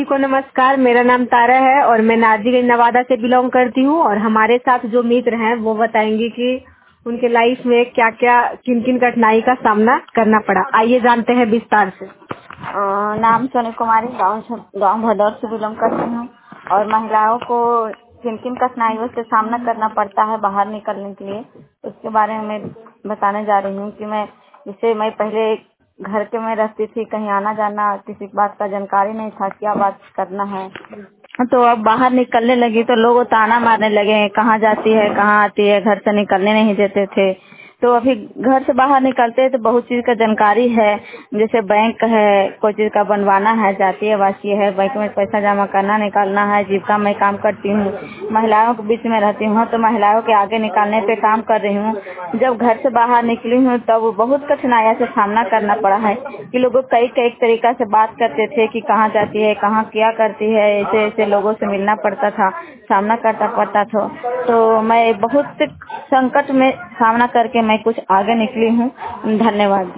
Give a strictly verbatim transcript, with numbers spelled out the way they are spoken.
सभी को नमस्कार। मेरा नाम तारा है और मैं नारजीगंज नवादा से बिलोंग करती हूँ। और हमारे साथ जो मित्र हैं वो बताएंगे कि उनके लाइफ में क्या क्या किन किन कठिनाई का सामना करना पड़ा। आइए जानते हैं विस्तार से। अ, नाम सोनी कुमारी, गाँव गाँव भदौर से बिलोंग करती हूँ। और महिलाओं को किन किन कठिनाइयों से सामना करना पड़ता है बाहर निकलने के लिए, उसके बारे में मैं बताने जा रही हूँ कि मैं जैसे मैं पहले घर के में रहती थी, कहीं आना जाना किसी बात का जानकारी नहीं था, क्या बात करना है। तो अब बाहर निकलने लगी तो लोग ताना मारने लगे, कहाँ जाती है कहाँ आती है, घर से निकलने नहीं देते थे। तो अभी घर से बाहर निकलते हैं तो बहुत चीज का जानकारी है, जैसे बैंक है, कोई चीज का बनवाना है, जातीय आवासीय है, बैंक में पैसा जमा करना निकालना है। जीविका में काम करती हूँ, महिलाओं के बीच में रहती हूँ, तो महिलाओं के आगे निकालने पे काम कर रही हूँ। जब घर से बाहर निकली हूँ तब बहुत कठिनाइयों से सामना करना पड़ा है कि लोग कई कई तरीका से बात करते थे कि कहाँ जाती है, कहाँ क्या करती है, ऐसे ऐसे लोगों से मिलना पड़ता था, सामना करना पड़ता था। तो मैं बहुत संकट में सामना करके मैं कुछ आगे निकली हूँ। धन्यवाद।